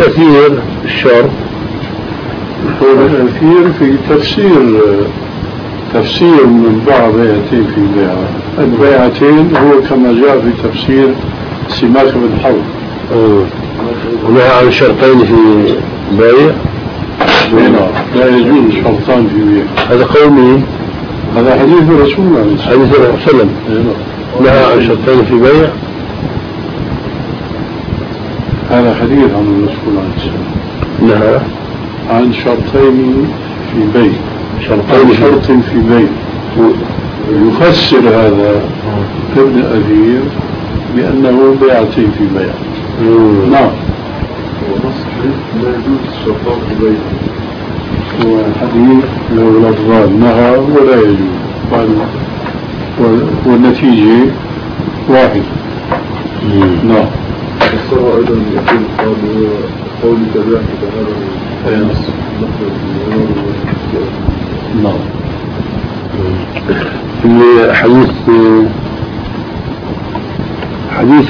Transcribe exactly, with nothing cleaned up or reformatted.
الأثير الشرط؟ الأثير في تفسير تفسير من باع بيعتين في بيعة. البيعتين هو كما جاء في تفسير سماك بن حرب. ونهى عن شرطين في بيع. لا يجوز شرطان في بيع. هذا قول مين؟ هذا حديث رسول الله حديث الرسول صلى الله عليه وسلم. نهى عن شرطين في بيع. هذا حديث عن الرسول عليه السلام. نهى عن شرطين في بيع. شرطين شرط في بيع. يفسر هذا ابن أثير بأنه بيعتين في بيع. نعم. لا يجوز الشرطان في بيع. هو حديث له لفظان نهى ولا يجوز، والنتيجة واحد. نعم. الصورة أيضا يقول قال قول تباح هذا نعم. في حديث حديث